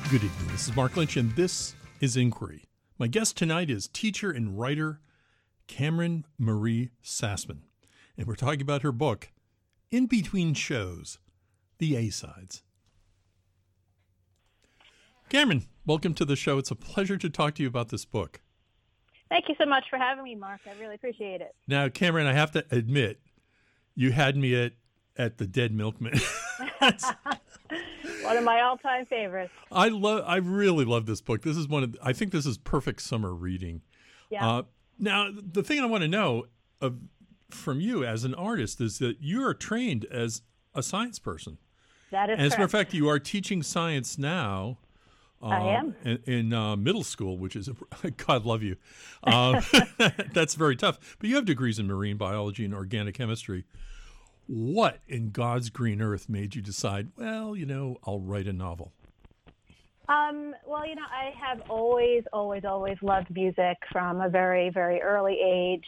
Good evening. This is Mark Lynch, and this is Inquiry. My guest tonight is teacher and writer Cameron Marie Sassman, and we're talking about her book, In Between Shows, The A-Sides. Cameron, welcome to the show. It's a pleasure to talk to you about this book. Thank you so much for having me, Mark. I really appreciate it. Now, Cameron, I have to admit, you had me at the Dead Milkman. One of my all-time favorites. I really love this book. This is I think this is perfect summer reading. Yeah. Now, the thing I want to know from you as an artist is that you are trained as a science person. That is and as a matter of correct. fact, you are teaching science now. I am. In middle school, which is, God love you. That's very tough. But you have degrees in marine biology and organic chemistry. What in God's green earth made you decide, well, I'll write a novel? I have always loved music from a very, very early age.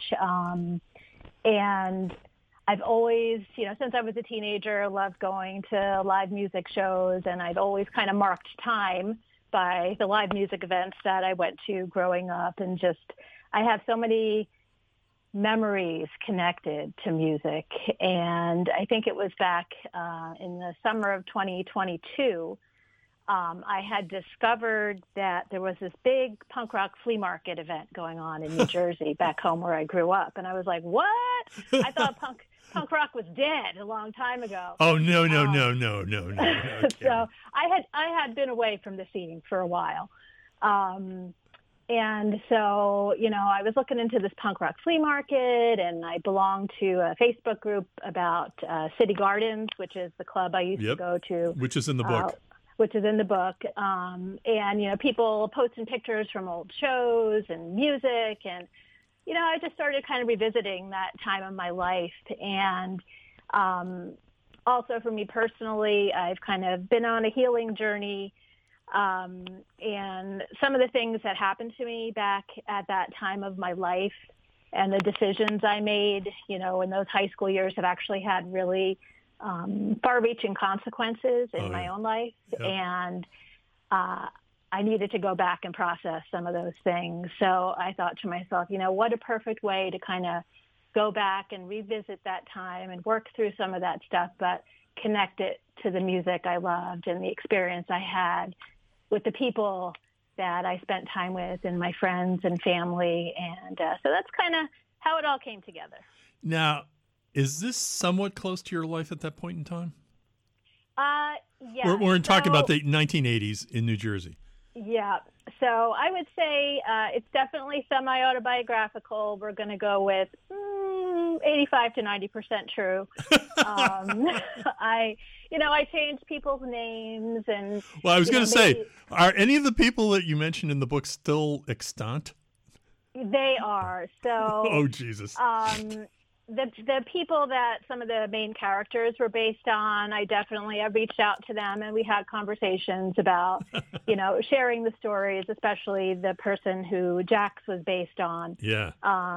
And I've always, since I was a teenager, loved going to live music shows, and I'd always kind of marked time by the live music events that I went to growing up. And I have so many memories connected to music. And I think it was back in the summer of 2022, I had discovered that there was this big punk rock flea market event going on in New Jersey, back home where I grew up. And I was like, what? I thought punk rock was dead a long time ago. Oh, no. So I had been away from the scene for a while. And so, I was looking into this punk rock flea market, and I belonged to a Facebook group about City Gardens, which is the club I used to go to. Which is in the book. And, people posting pictures from old shows and music. And, I just started kind of revisiting that time of my life. And also for me personally, I've kind of been on a healing journey. And some of the things that happened to me back at that time of my life and the decisions I made, in those high school years have actually had really far-reaching consequences in my own life. Yep. And I needed to go back and process some of those things. So I thought to myself, what a perfect way to kind of go back and revisit that time and work through some of that stuff, but connect it to the music I loved and the experience I had with the people that I spent time with and my friends and family. And so that's kind of how it all came together. Now, is this somewhat close to your life at that point in time? Yeah. We're talking about the 1980s in New Jersey. Yeah. So I would say it's definitely semi-autobiographical. We're going to go with 85 to 90% true. I changed people's names and. Well, I was going to say, are any of the people that you mentioned in the book still extant? They are. So. Oh, Jesus. The people that some of the main characters were based on, I reached out to them and we had conversations about, sharing the stories, especially the person who Jax was based on. Yeah.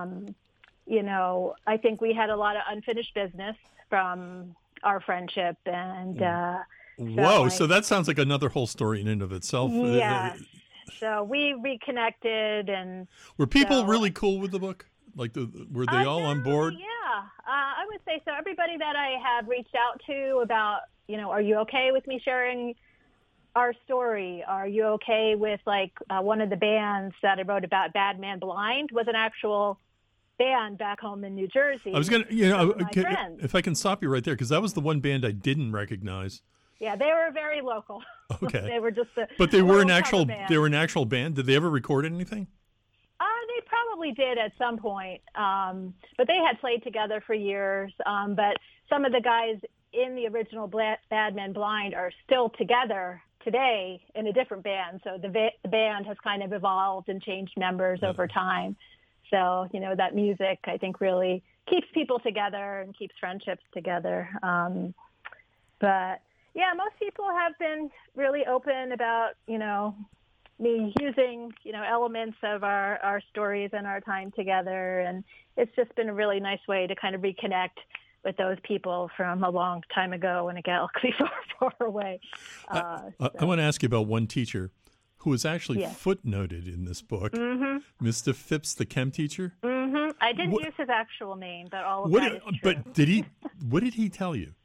I think we had a lot of unfinished business from our friendship, and so that sounds like another whole story in and of itself. Yeah. So we reconnected, and were people really cool with the book? Were they all on board? Yeah, I would say so. Everybody that I had reached out to about, are you okay with me sharing our story? Are you okay with one of the bands that I wrote about, Bad Man Blind, was an actual band back home in New Jersey. I was going to, if I can stop you right there, because that was the one band I didn't recognize. Yeah, they were very local. Okay. They were just But they were an actual band. Did they ever record anything? They probably did at some point. But they had played together for years. But some of the guys in the original Bad Men Blind are still together today in a different band. So the band has kind of evolved and changed members over time. So, that music, I think, really keeps people together and keeps friendships together. But, yeah, most people have been really open about, me using, elements of our stories and our time together. And it's just been a really nice way to kind of reconnect with those people from a long time ago in a galaxy far, far away. I want to ask you about one teacher who was actually Yes. footnoted in this book, Mm-hmm. Mr. Phipps, the chem teacher. Mm-hmm. I didn't What- use his actual name, but all of What? that is true. But did he? What did he tell you?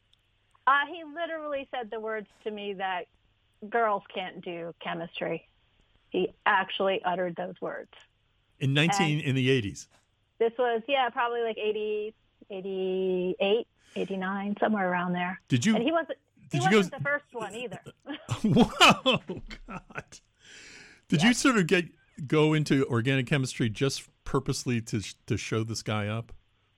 He literally said the words to me that girls can't do chemistry. He actually uttered those words. In the 80s. This was, probably like 80, 88, 89, somewhere around there. Did you? And he wasn't the first one either. Whoa, God! Did you sort of go into organic chemistry just purposely to show this guy up?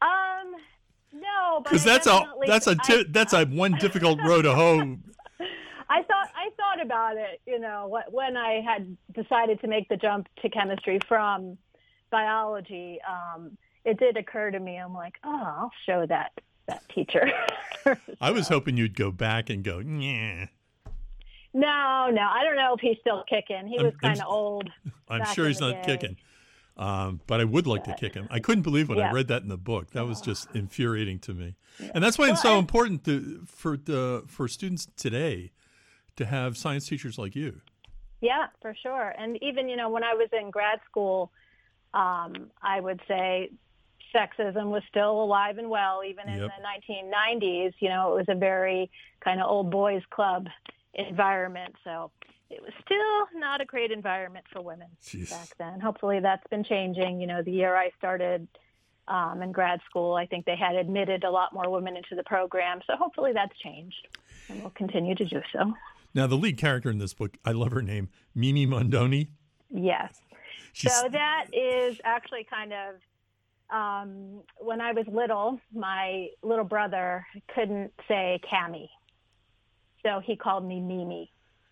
No, but Because that's a one difficult row to hoe. I thought about it, when I had decided to make the jump to chemistry from biology. It did occur to me. I'm like, I'll show that teacher. I was hoping you'd go back and go, yeah. No, I don't know if he's still kicking. He was kind of old. I'm back sure in he's the not day. kicking. But I would like to kick him. I couldn't believe when I Yeah. read that in the book. That was just infuriating to me. And that's why it's so important for students today to have science teachers like you. Yeah, for sure. And even, when I was in grad school, I would say sexism was still alive and well, even in Yep. the 1990s. It was a very kind of old boys club environment. So it was still not a great environment for women Jeez. back then. Hopefully that's been changing. The year I started in grad school, I think they had admitted a lot more women into the program. So hopefully that's changed and will continue to do so. Now, the lead character in this book, I love her name, Mimi Mondoni. Yes. She's, So that is actually kind of, when I was little, my little brother couldn't say Cammy. So he called me Mimi.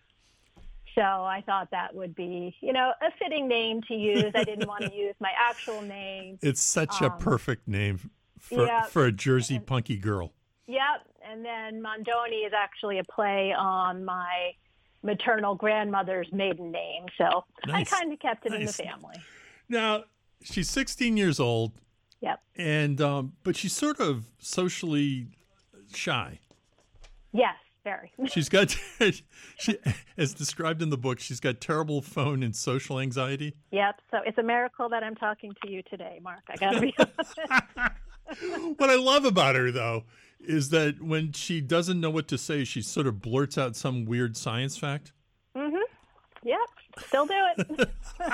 So I thought that would be, a fitting name to use. I didn't want to use my actual name. it's such a perfect name for a Jersey punky girl. Yep. And then Mondoni is actually a play on my maternal grandmother's maiden name. So Nice. I kind of kept it in the Nice. family. Now, she's 16 years old, Yep. and but she's sort of socially shy. Yes, very. She's got, as described in the book, she's got terrible phone and social anxiety. Yep. So it's a miracle that I'm talking to you today, Mark. I got to be honest. What I love about her, though, is that when she doesn't know what to say, she sort of blurts out some weird science fact. Mm-hmm. Yep. Still do it.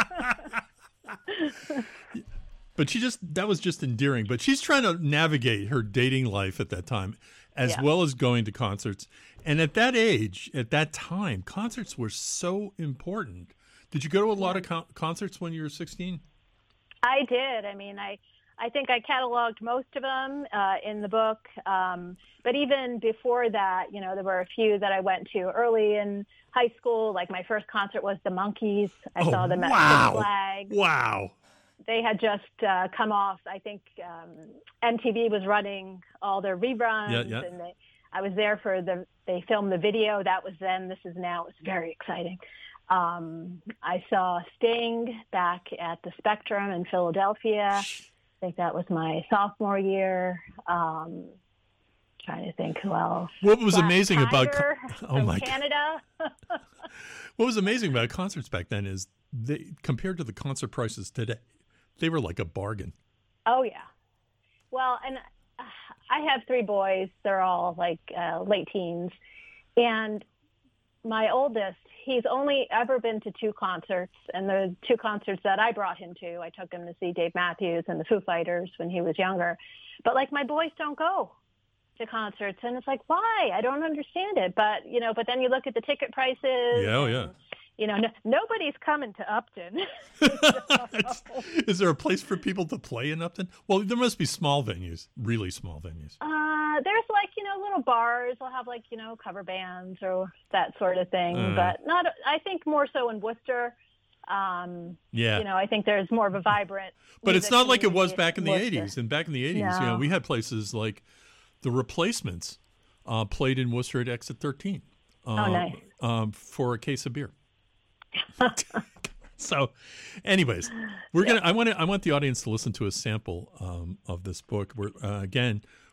But that was just endearing. But she's trying to navigate her dating life at that time, as well as going to concerts. And at that age, at that time, concerts were so important. Did you go to a lot of concerts when you were 16? I did. I mean, I think I cataloged most of them in the book. But even before that, there were a few that I went to early in high school. Like my first concert was the Monkees. I saw them at Six Flags. Wow. They had just come off. I think MTV was running all their reruns. Yeah. And I was there for they filmed the video. That was then. This is now. It's very exciting. I saw Sting back at the Spectrum in Philadelphia. I think that was my sophomore year. Trying to think who else. What was amazing about Canada? What was amazing about concerts back then is compared to the concert prices today, they were like a bargain. Oh yeah. Well, and I have 3 boys. They're all like late teens, and my oldest, he's only ever been to 2 concerts, and the 2 concerts that I brought him to, I took him to see Dave Matthews and the Foo Fighters when he was younger. But like my boys don't go to concerts, and it's like, why? I don't understand it. But but then you look at the ticket prices. Yeah, yeah. Nobody's coming to Upton. Is there a place for people to play in Upton? Well, there must be small venues, really small venues. There's like, little bars. They'll have like, cover bands or that sort of thing. But not, I think more so in Worcester. I think there's more of a vibrant. But it's not like it was community back in the Worcester. 80s. And back in the 80s, we had places like The Replacements played in Worcester at Exit 13. Nice. For a case of beer. So, anyways, I want the audience to listen to a sample of this book.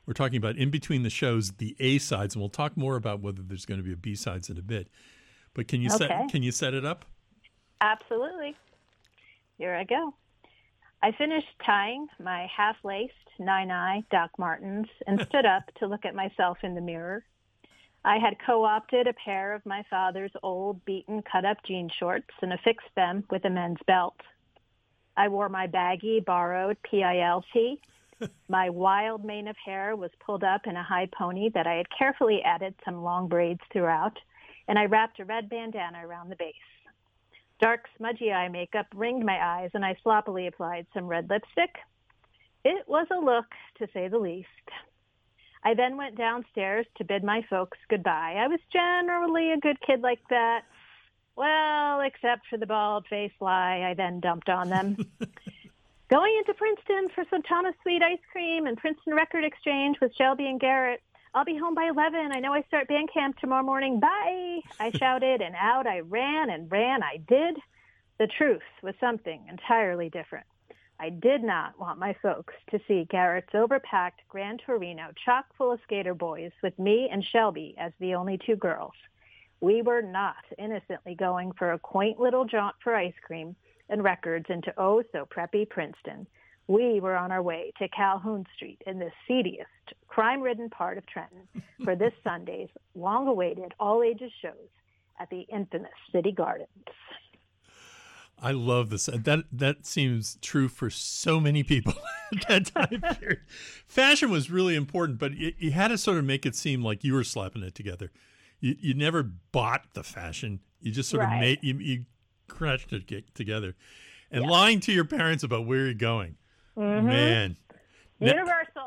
We're talking about in between the shows, the A sides, and we'll talk more about whether there's going to be a B sides in a bit. But can you set it up? Absolutely. Here I go. I finished tying my half-laced nine-eye Doc Martens and stood up to look at myself in the mirror. I had co-opted a pair of my father's old beaten cut-up jean shorts and affixed them with a men's belt. I wore my baggy, borrowed PIL tee. My wild mane of hair was pulled up in a high pony that I had carefully added some long braids throughout, and I wrapped a red bandana around the base. Dark, smudgy eye makeup ringed my eyes, and I sloppily applied some red lipstick. It was a look, to say the least. I then went downstairs to bid my folks goodbye. I was generally a good kid like that. Well, except for the bald-faced lie I then dumped on them. Going into Princeton for some Thomas Sweet ice cream and Princeton Record Exchange with Shelby and Garrett. I'll be home by 11. I know I start band camp tomorrow morning. Bye, I shouted, and out I ran and ran. I did. The truth was something entirely different. I did not want my folks to see Garrett's overpacked Gran Torino chock full of skater boys with me and Shelby as the only two girls. We were not innocently going for a quaint little jaunt for ice cream and records into oh-so-preppy Princeton. We were on our way to Calhoun Street in the seediest, crime-ridden part of Trenton for this Sunday's long-awaited all-ages shows at the infamous City Gardens. I love this. That seems true for so many people at that time period. Fashion was really important, but you had to sort of make it seem like you were slapping it together. You never bought the fashion. You just sort of made you crashed it together. And lying to your parents about where you're going. Mm-hmm. Man. Universal.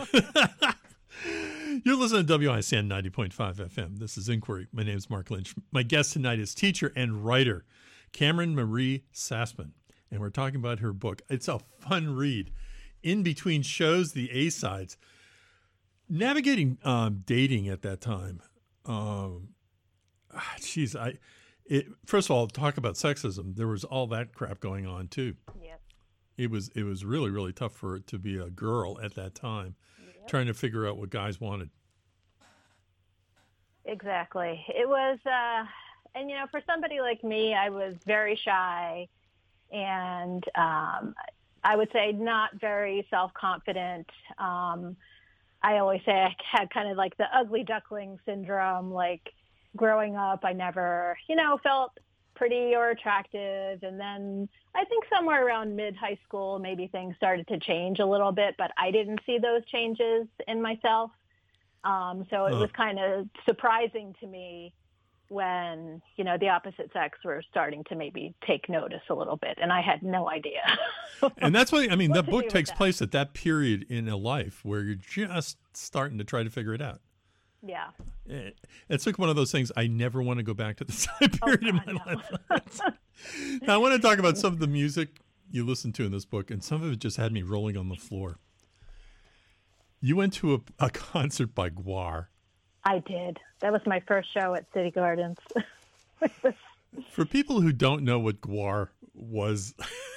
You're listening to WICN 90.5 FM. This is Inquiry. My name is Mark Lynch. My guest tonight is teacher and writer Cameron Marie Sassman, and we're talking about her book. It's a fun read. In between shows, the A-sides. Navigating dating at that time. First of all, talk about sexism. There was all that crap going on too. Yep. It was really, really tough for it to be a girl at that time, trying to figure out what guys wanted. Exactly. It was, and for somebody like me, I was very shy and I would say not very self-confident. I always say I had kind of like the ugly duckling syndrome, like growing up, I never, felt pretty or attractive. And then I think somewhere around mid-high school, maybe things started to change a little bit, but I didn't see those changes in myself. So it was kind of surprising to me when, the opposite sex were starting to maybe take notice a little bit. And I had no idea. And that's why, the book takes place at that period in a life where you're just starting to try to figure it out. Yeah. It's like one of those things. I never want to go back to the time period in my life. Now, I want to talk about some of the music you listened to in this book, and some of it just had me rolling on the floor. You went to a concert by GWAR. I did. That was my first show at City Gardens. For people who don't know what GWAR was,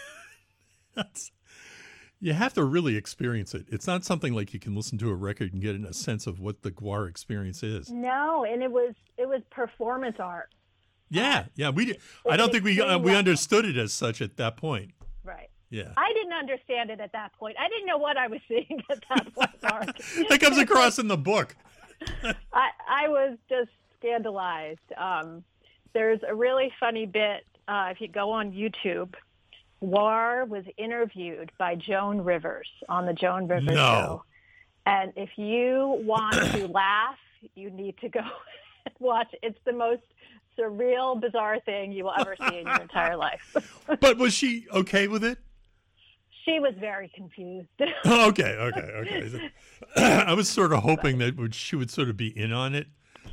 you have to really experience it. It's not something like you can listen to a record and get a sense of what the GWAR experience is. No, and it was performance art. Yeah. I don't think we understood it as such at that point. Right. Yeah. I didn't understand it at that point. I didn't know what I was seeing at that point, Mark. That comes across in the book. I was just scandalized. There's a really funny bit. If you go on YouTube, GWAR was interviewed by Joan Rivers on the Joan Rivers show. And if you want to laugh, you need to go and watch. It's the most surreal, bizarre thing you will ever see in your entire life. But was she okay with it? She was very confused. Okay. I was sort of hoping that she would sort of be in on it.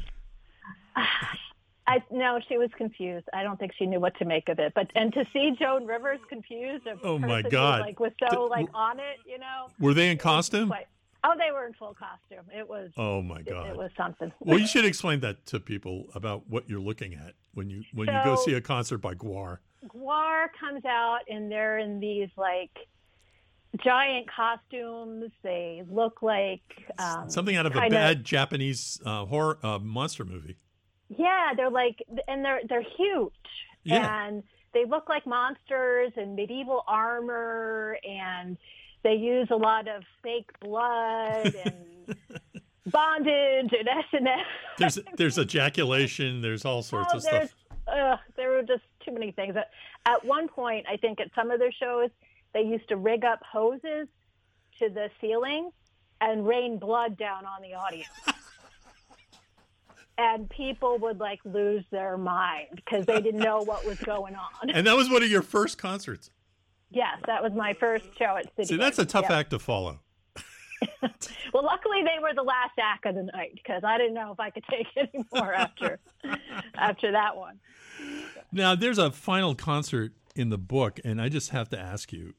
No, she was confused. I don't think she knew what to make of it. And to see Joan Rivers confused, oh my God, was so on it, Were they in costume? They were in full costume. It was. Oh my God, it was something. Well, you should explain that to people about what you're looking at when you go see a concert by GWAR. GWAR comes out and they're in these giant costumes. They look like something out of a bad Japanese horror monster movie. Yeah, they're like, and they're huge, and they look like monsters in medieval armor, and they use a lot of fake blood and bondage and S&M. There's ejaculation. There's all sorts of stuff. There were just too many things. At one point, I think at some of their shows, they used to rig up hoses to the ceiling and rain blood down on the audience. And people would like lose their mind because they didn't know what was going on. And that was one of your first concerts. Yes, that was my first show at City. See, that's a tough act to follow. Well, luckily they were the last act of the night because I didn't know if I could take any more after that one. Now, there's a final concert in the book, and I just have to ask you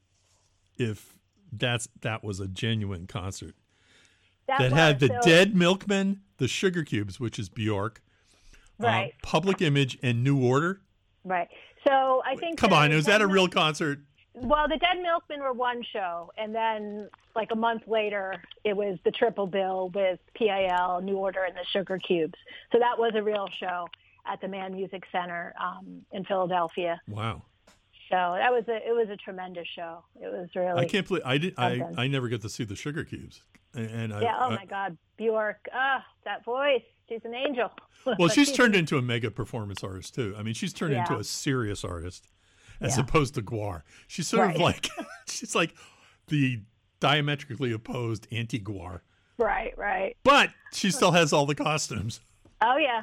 if that was a genuine concert. That had the Dead Milkmen, the Sugar Cubes, which is Bjork, right? Public Image, and New Order. Right. So I think. Come on, was that a real concert? Well, the Dead Milkmen were one show, and then like a month later, it was the triple bill with PIL, New Order, and the Sugar Cubes. So that was a real show at the Mann Music Center in Philadelphia. Wow. So it was a tremendous show. It was really. I can't believe I never get to see the Sugar Cubes. And my God, Bjork, that voice, she's an angel. Well, she's turned into a mega performance artist too. I mean, she's turned into a serious artist as opposed to Gwar. She's sort of like, she's like the diametrically opposed anti-Gwar. Right. But she still has all the costumes. Oh yeah.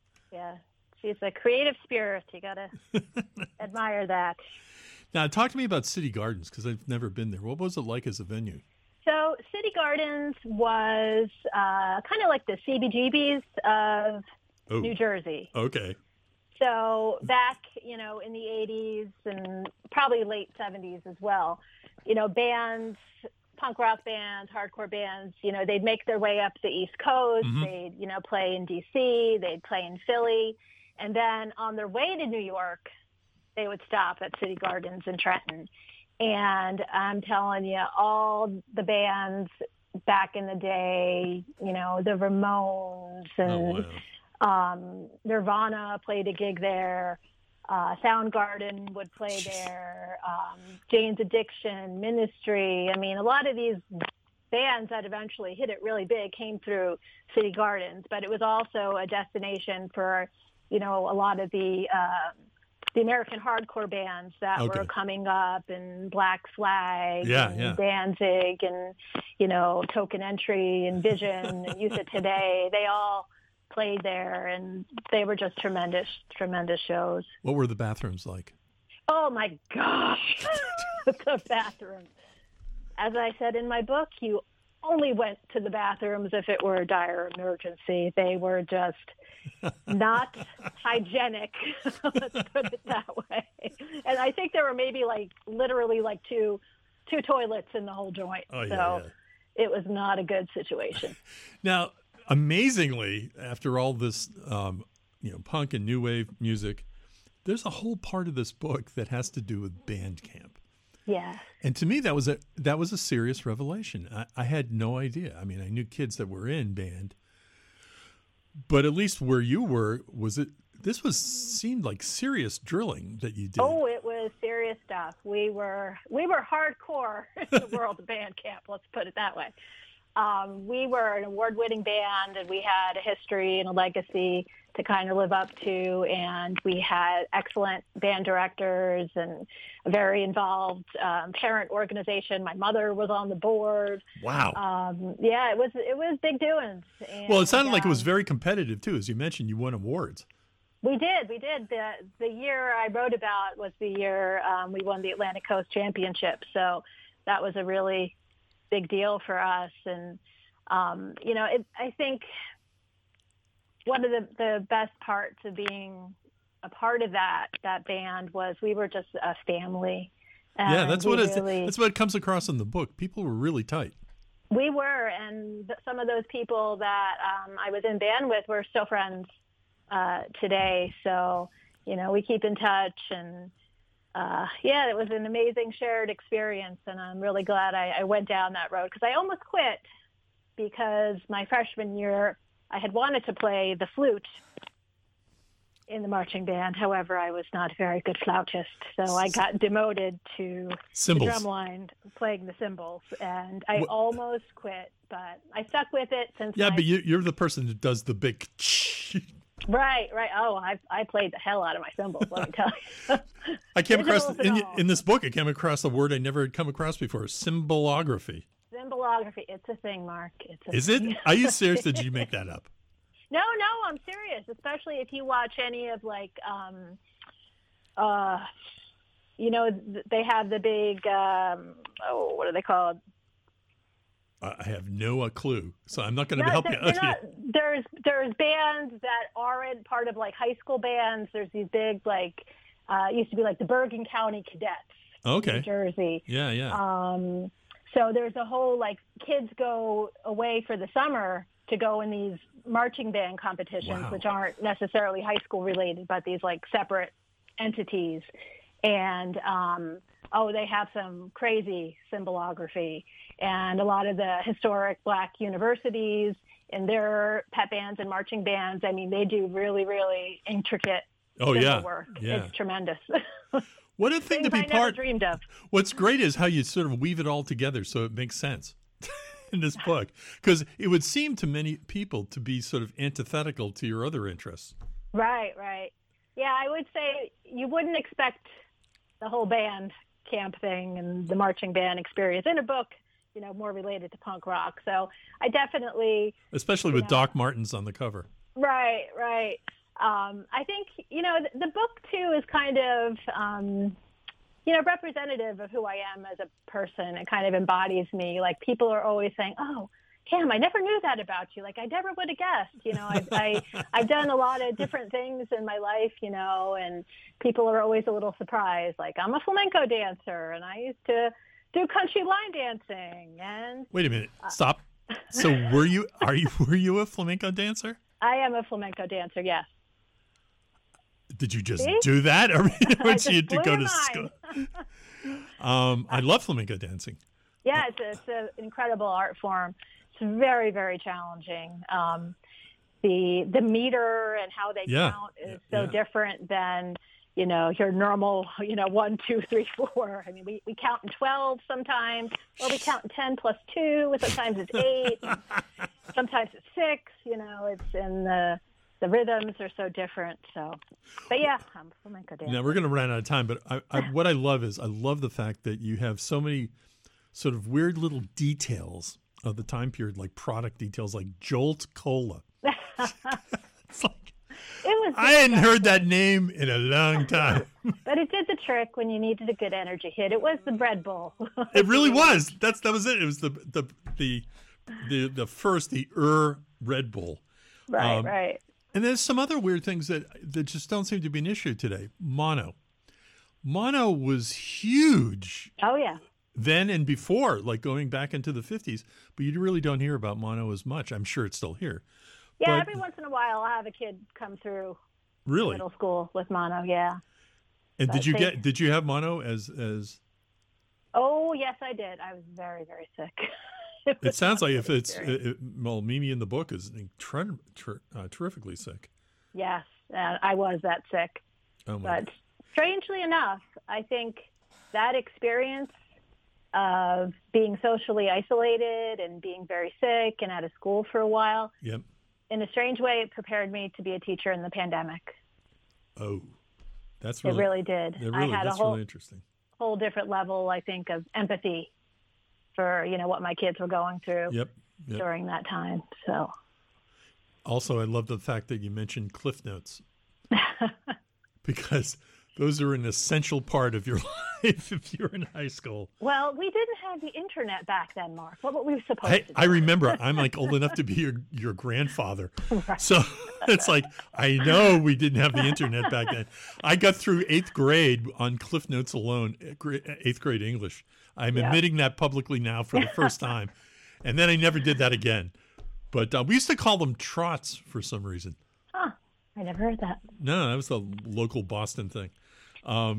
She's a creative spirit. You gotta admire that. Now, talk to me about City Gardens because I've never been there. What was it like as a venue? So City Gardens was kind of like the CBGBs of New Jersey. Okay. So back, in the 80s and probably late 70s as well, bands, punk rock bands, hardcore bands, they'd make their way up the East Coast. Mm-hmm. They'd, play in D.C., they'd play in Philly. And then on their way to New York, they would stop at City Gardens in Trenton. And I'm telling you, all the bands back in the day, the Ramones and Nirvana played a gig there. Soundgarden would play there. Jane's Addiction, Ministry. I mean, a lot of these bands that eventually hit it really big came through City Gardens, but it was also a destination for, a lot of the American hardcore bands that were coming up, and Black Flag, and Danzig, and, Token Entry, and Vision, and Youth of Today. They all played there, and they were just tremendous shows. What were the bathrooms like? Oh, my gosh. The bathrooms. As I said in my book, you only went to the bathrooms if it were a dire emergency. They were just not hygienic, let's put it that way. And I think there were maybe literally two toilets in the whole joint. It was not a good situation. Now, amazingly, after all this, punk and new wave music, there's a whole part of this book that has to do with band camp. Yeah. And to me, that was a serious revelation. I had no idea. I mean, I knew kids that were in band, but at least where you were, seemed like serious drilling that you did. Oh, it was serious stuff. We were hardcore in the world of band camp. Let's put it that way. We were an award-winning band, and we had a history and a legacy to kind of live up to, and we had excellent band directors and a very involved parent organization. My mother was on the board. Wow. It was big doings. And, well, it sounded like it was very competitive too. As you mentioned, you won awards. We did. The year I wrote about was the year we won the Atlantic Coast Championship. So that was a really big deal for us. And, I think one of the best parts of being a part of that band was we were just a family. Yeah, that's what comes across in the book. People were really tight. We were, and some of those people that I was in band with were still friends today. So, we keep in touch, and yeah, it was an amazing shared experience, and I'm really glad I went down that road because I almost quit because my freshman year I had wanted to play the flute in the marching band. However, I was not a very good flautist, so I got demoted to Cymbals. the drum line playing the cymbals, and I almost quit, but I stuck with it since. Yeah, but you're the person that does the big. Right. Oh, I played the hell out of my cymbals. Let me tell you. I came across in this book. I came across a word I never had come across before: symbolography. Symbolography. It's a thing, Mark. Is it? Are you serious? Did you make that up? No, I'm serious. Especially if you watch any of like, they have the big, what are they called? I have no clue, so I'm not going to help you. There's bands that aren't part of like high school bands. There's these big like, it used to be like the Bergen County Cadets, okay, New Jersey. Yeah. So there's a whole like kids go away for the summer to go in these marching band competitions, wow, which aren't necessarily high school related, but these like separate entities. And, they have some crazy symbolography, and a lot of the historic Black universities and their pep bands and marching bands. I mean, they do really, really intricate work. Yeah. It's tremendous. What a thing to be never dreamed of. What's great is how you sort of weave it all together so it makes sense in this book, because it would seem to many people to be sort of antithetical to your other interests. Right. Yeah, I would say you wouldn't expect the whole band camp thing and the marching band experience in a book, more related to punk rock. So I definitely... Especially with Doc Martens on the cover. Right. I think, the book, too, is kind of, representative of who I am as a person. It kind of embodies me. Like, people are always saying, oh, Cam, I never knew that about you. Like, I never would have guessed. I've done a lot of different things in my life, and people are always a little surprised. Like, I'm a flamenco dancer, and I used to do country line dancing. And wait a minute, stop. So were you a flamenco dancer? I am a flamenco dancer, yes. Did you just do that, or did you go to school? I love flamenco dancing. Yeah, it's an incredible art form. It's very, very challenging. The meter and how they count is so different than your normal 1, 2, 3, 4. I mean, we count in 12 sometimes, or we count in 10 plus 2. Sometimes it's 8. Sometimes it's 6. It's in the rhythms are so different. So, but yeah, I'm a flamenco dancer. Now we're going to run out of time, but what I love is the fact that you have so many sort of weird little details of the time period, like product details, like Jolt Cola. It's like, I hadn't heard that name in a long time. But it did the trick when you needed a good energy hit. It was the Red Bull. It really was. That was it. It was the first Red Bull. Right. And there's some other weird things that just don't seem to be an issue today. Mono was huge. Oh yeah. Then and before, like going back into the 50s, but you really don't hear about mono as much. I'm sure it's still here. Yeah, but, every once in a while I'll have a kid come through really? Middle school with mono, yeah. And did you have mono as Oh, yes, I did. I was very, very sick. It sounds like Mimi in the book is terrifically sick. Yes, I was that sick. Oh my but strangely enough, I think that experience of being socially isolated and being very sick and out of school for a while, yep, in a strange way, it prepared me to be a teacher in the pandemic. Oh, it really did. I had a really interesting. Whole different level, I think, of empathy for what my kids were going through during that time. So, also, I love the fact that you mentioned Cliff Notes because those are an essential part of your life if you're in high school. Well, we didn't have the internet back then, Mark. What were we supposed to do? I remember. I'm like old enough to be your grandfather. Right. So it's like, I know we didn't have the internet back then. I got through 8th grade on Cliff Notes alone, 8th grade English. I'm admitting that publicly now for the first time. And then I never did that again. But we used to call them trots for some reason. Huh. I never heard that. No, that was a local Boston thing.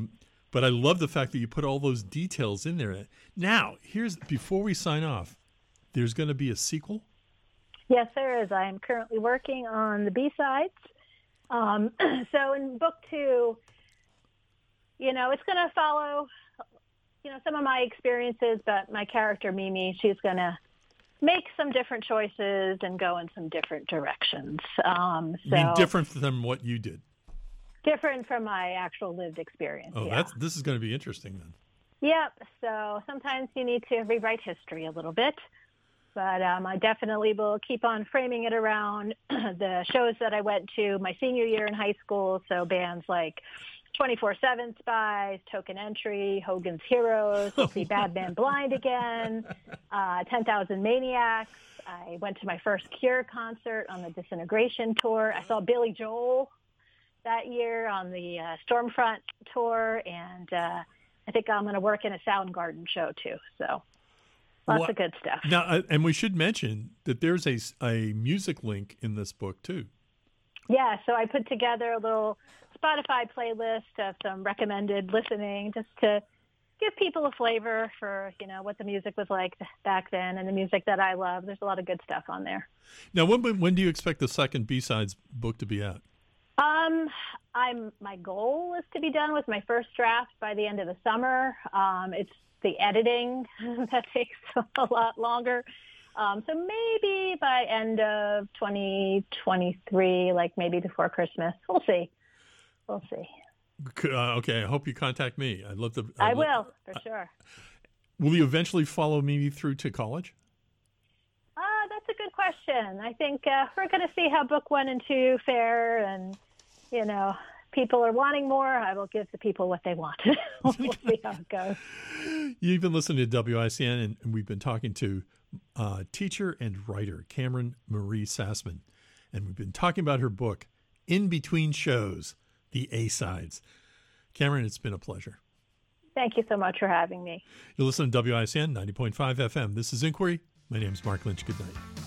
But I love the fact that you put all those details in there. Now, before we sign off, there's going to be a sequel? Yes, there is. I am currently working on the B-sides. So in book 2, it's going to follow, some of my experiences, but my character, Mimi, she's going to make some different choices and go in some different directions. You mean different than what you did? Different from my actual lived experience. Oh, yeah. This is going to be interesting then. Yep. So sometimes you need to rewrite history a little bit. But I definitely will keep on framing it around the shows that I went to my senior year in high school. So bands like 24/7 Spies, Token Entry, Hogan's Heroes, we'll see Bad Man Blind again, 10,000 Maniacs. I went to my first Cure concert on the Disintegration tour. I saw Billy Joel that year on the Stormfront tour. And I think I'm going to work in a Soundgarden show too. So. Lots of good stuff. Now, and we should mention that there's a music link in this book, too. Yeah, so I put together a little Spotify playlist of some recommended listening just to give people a flavor for, what the music was like back then and the music that I love. There's a lot of good stuff on there. Now, when do you expect the second B-Sides book to be out? My goal is to be done with my first draft by the end of the summer. It's the editing that takes a lot longer. So maybe by end of 2023, like maybe before Christmas. We'll see. Okay, I hope you contact me. I'd love to. I will, for sure. Will you eventually follow me through to college? That's a good question. I think we're going to see how book 1 and 2 fare, and, people are wanting more. I will give the people what they want. We'll see how it goes. You've been listening to WICN, and we've been talking to teacher and writer Cameron Marie Sassman. And we've been talking about her book, In Between Shows, The A-Sides. Cameron, it's been a pleasure. Thank you so much for having me. You're listening to WICN 90.5 FM. This is Inquiry. My name is Mark Lynch. Good night.